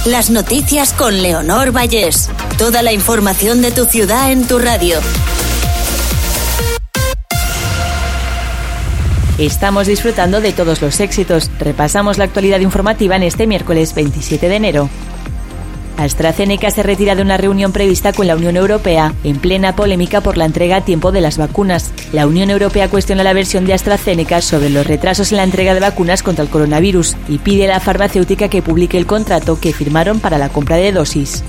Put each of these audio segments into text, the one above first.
Las noticias con Leonor Vallés. Toda la información de tu ciudad en tu radio. Estamos disfrutando de todos los éxitos. Repasamos la actualidad informativa en este miércoles 27 de enero. AstraZeneca se retira de una reunión prevista con la Unión Europea, en plena polémica por la entrega a tiempo de las vacunas. La Unión Europea cuestiona la versión de AstraZeneca sobre los retrasos en la entrega de vacunas contra el coronavirus y pide a la farmacéutica que publique el contrato que firmaron para la compra de dosis.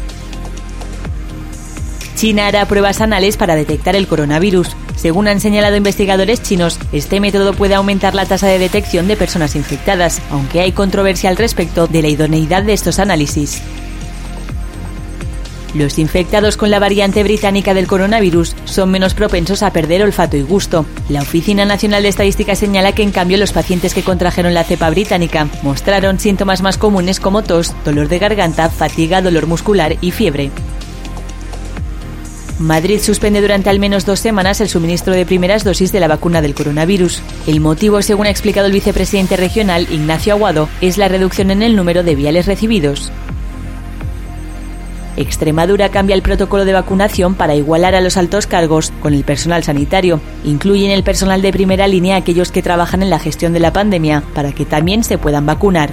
China hará pruebas anales para detectar el coronavirus. Según han señalado investigadores chinos, este método puede aumentar la tasa de detección de personas infectadas, aunque hay controversia al respecto de la idoneidad de estos análisis. Los infectados con la variante británica del coronavirus son menos propensos a perder olfato y gusto. La Oficina Nacional de Estadística señala que, en cambio, los pacientes que contrajeron la cepa británica mostraron síntomas más comunes como tos, dolor de garganta, fatiga, dolor muscular y fiebre. Madrid suspende durante al menos 2 semanas el suministro de primeras dosis de la vacuna del coronavirus. El motivo, según ha explicado el vicepresidente regional, Ignacio Aguado, es la reducción en el número de viales recibidos. Extremadura cambia el protocolo de vacunación para igualar a los altos cargos con el personal sanitario. Incluyen el personal de primera línea a aquellos que trabajan en la gestión de la pandemia, para que también se puedan vacunar.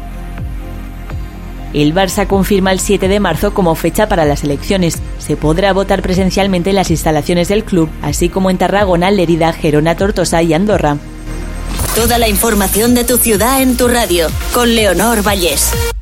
El Barça confirma el 7 de marzo como fecha para las elecciones. Se podrá votar presencialmente en las instalaciones del club, así como en Tarragona, Lérida, Gerona, Tortosa y Andorra. Toda la información de tu ciudad en tu radio, con Leonor Vallés.